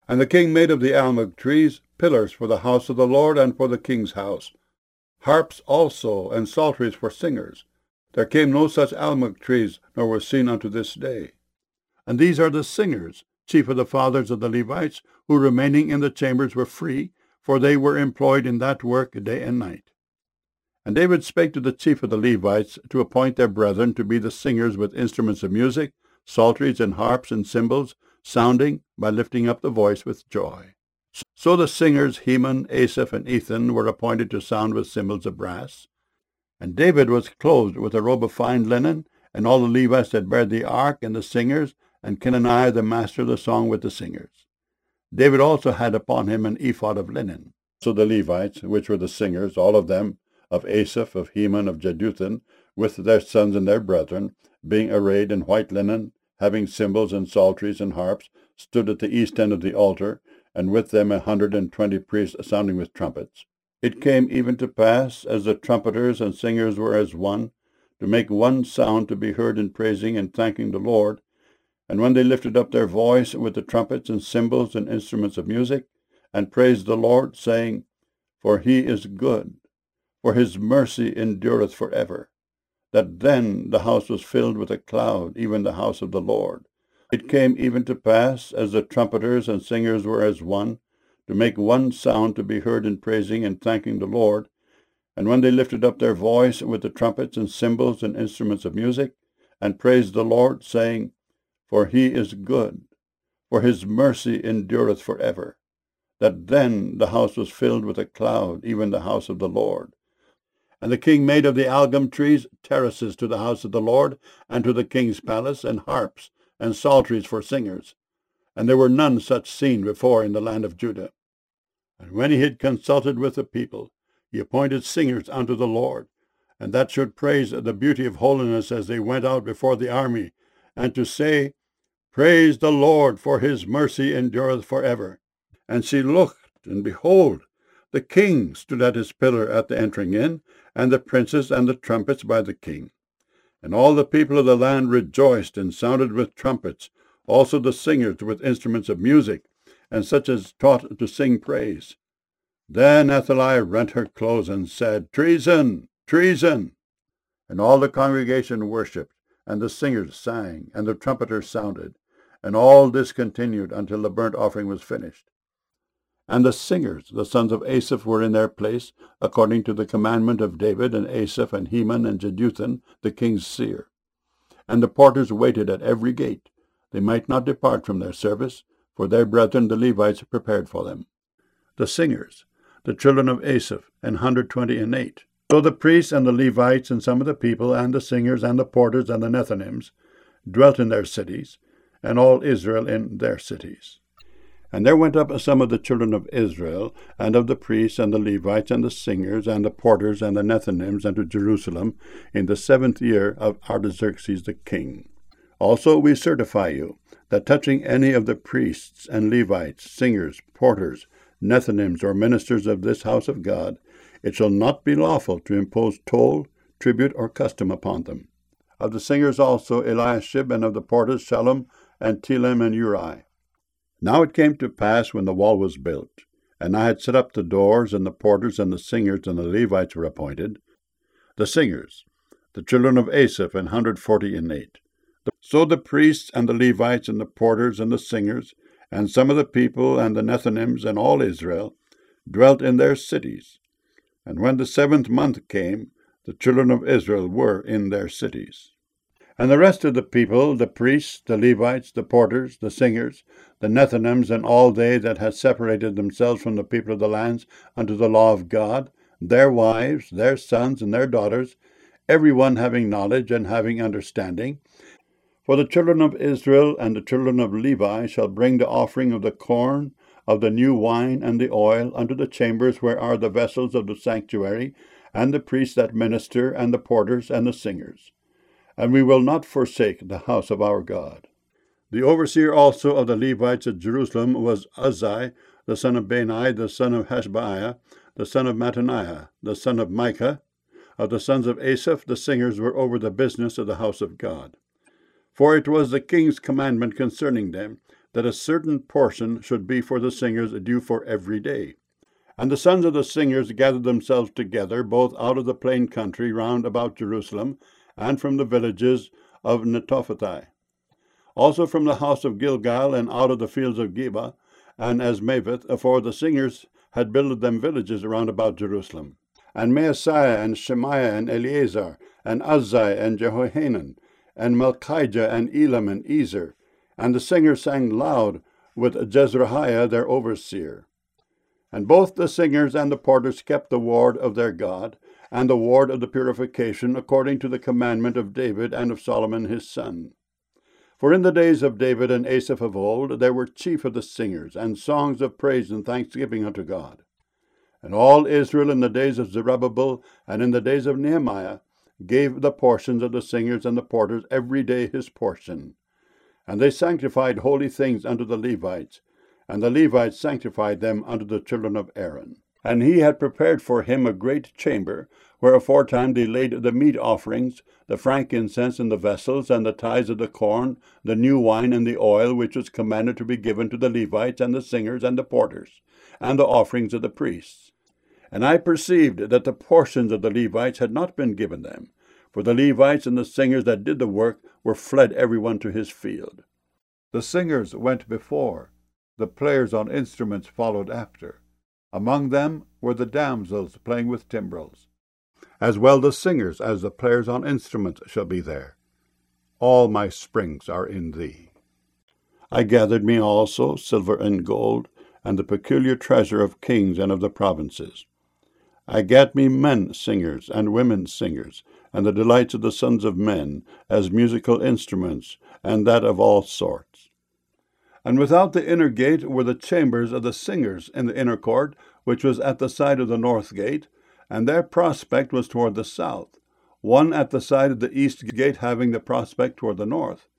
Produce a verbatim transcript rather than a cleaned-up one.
And the king made of the almug trees pillars for the house of the Lord and for the king's house, harps also and psalteries for singers. There came no such almug trees, nor was seen unto this day. And these are the singers, chief of the fathers of the Levites, who remaining in the chambers were free, for they were employed in that work day and night. And David spake to the chief of the Levites to appoint their brethren to be the singers with instruments of music, psalteries and harps and cymbals, sounding by lifting up the voice with joy. So the singers Heman, Asaph, and Ethan were appointed to sound with cymbals of brass. And David was clothed with a robe of fine linen, and all the Levites that bare the ark, and the singers, and Kenaniah the master of the song with the singers. David also had upon him an ephod of linen. So the Levites, which were the singers, all of them, of Asaph, of Heman, of Jeduthun, with their sons and their brethren, being arrayed in white linen, having cymbals and psalteries and harps, stood at the east end of the altar, and with them a hundred and twenty priests sounding with trumpets. It came even to pass, as the trumpeters and singers were as one, to make one sound to be heard in praising and thanking the Lord. And when they lifted up their voice with the trumpets and cymbals and instruments of music, and praised the Lord, saying, For he is good, for his mercy endureth for ever, that then the house was filled with a cloud, even the house of the Lord. It came even to pass, as the trumpeters and singers were as one, to make one sound to be heard in praising and thanking the Lord. And when they lifted up their voice with the trumpets and cymbals and instruments of music, and praised the Lord, saying, For he is good, for his mercy endureth for ever, that then the house was filled with a cloud, even the house of the Lord. And the king made of the algum trees terraces to the house of the Lord, and to the king's palace, and harps, and psalteries for singers. And there were none such seen before in the land of Judah. And when he had consulted with the people, he appointed singers unto the Lord, and that should praise the beauty of holiness as they went out before the army, and to say, Praise the Lord, for his mercy endureth for ever. And she looked, and behold, the king stood at his pillar at the entering in, and the princes and the trumpets by the king. And all the people of the land rejoiced and sounded with trumpets, also the singers with instruments of music, and such as taught to sing praise. Then Athaliah rent her clothes and said, Treason! Treason! And all the congregation worshipped, and the singers sang, and the trumpeters sounded. And all this continued until the burnt offering was finished. And the singers, the sons of Asaph, were in their place, according to the commandment of David, and Asaph, and Heman, and Jeduthun, the king's seer. And the porters waited at every gate. They might not depart from their service, for their brethren the Levites prepared for them. The singers, the children of Asaph, an hundred twenty and eight. So the priests and the Levites, and some of the people, and the singers, and the porters, and the Nethinims, dwelt in their cities, and all Israel in their cities. And there went up some of the children of Israel, and of the priests, and the Levites, and the singers, and the porters, and the Nethinims, unto Jerusalem, in the seventh year of Artaxerxes the king. Also we certify you, that touching any of the priests and Levites, singers, porters, Nethinims, or ministers of this house of God, it shall not be lawful to impose toll, tribute, or custom upon them. Of the singers also Eliashib, and of the porters Shallum, and Telem, and Uri. Now it came to pass, when the wall was built, and I had set up the doors, and the porters, and the singers, and the Levites were appointed, the singers, the children of Asaph, an hundred forty and eight. So the priests, and the Levites, and the porters, and the singers, and some of the people, and the Nethinims, and all Israel, dwelt in their cities. And when the seventh month came, the children of Israel were in their cities. And the rest of the people, the priests, the Levites, the porters, the singers, the Nethinims, and all they that had separated themselves from the people of the lands unto the law of God, their wives, their sons, and their daughters, every one having knowledge and having understanding. For the children of Israel and the children of Levi shall bring the offering of the corn, of the new wine, and the oil, unto the chambers where are the vessels of the sanctuary, and the priests that minister, and the porters, and the singers. And we will not forsake the house of our God. The overseer also of the Levites at Jerusalem was Uzzi, the son of Bani, the son of Hashabiah, the son of Mattaniah, the son of Micah. Of the sons of Asaph, the singers were over the business of the house of God. For it was the king's commandment concerning them, that a certain portion should be for the singers due for every day. And the sons of the singers gathered themselves together, both out of the plain country round about Jerusalem, and from the villages of Netophathi, also from the house of Gilgal, and out of the fields of Geba, and Asmaveth, for the singers had builded them villages around about Jerusalem. And Maaseiah, and Shemaiah, and Eleazar, and Uzziah, and Jehohanan, and Malchijah, and Elam, and Ezer. And the singers sang loud with Jezrahiah their overseer. And both the singers and the porters kept the ward of their God, and the ward of the purification, according to the commandment of David and of Solomon his son. For in the days of David and Asaph of old, there were chief of the singers, and songs of praise and thanksgiving unto God. And all Israel in the days of Zerubbabel and in the days of Nehemiah gave the portions of the singers and the porters every day his portion. And they sanctified holy things unto the Levites, and the Levites sanctified them unto the children of Aaron. And he had prepared for him a great chamber, where aforetime they laid the meat offerings, the frankincense and the vessels, and the tithes of the corn, the new wine and the oil, which was commanded to be given to the Levites and the singers and the porters, and the offerings of the priests. And I perceived that the portions of the Levites had not been given them, for the Levites and the singers that did the work were fled every one to his field. The singers went before, the players on instruments followed after. Among them were the damsels playing with timbrels. As well the singers as the players on instruments shall be there. All my springs are in thee. I gathered me also silver and gold, and the peculiar treasure of kings and of the provinces. I gat me men singers and women singers, and the delights of the sons of men, as musical instruments, and that of all sorts. And without the inner gate were the chambers of the singers in the inner court, which was at the side of the north gate, and their prospect was toward the south, one at the side of the east gate having the prospect toward the north.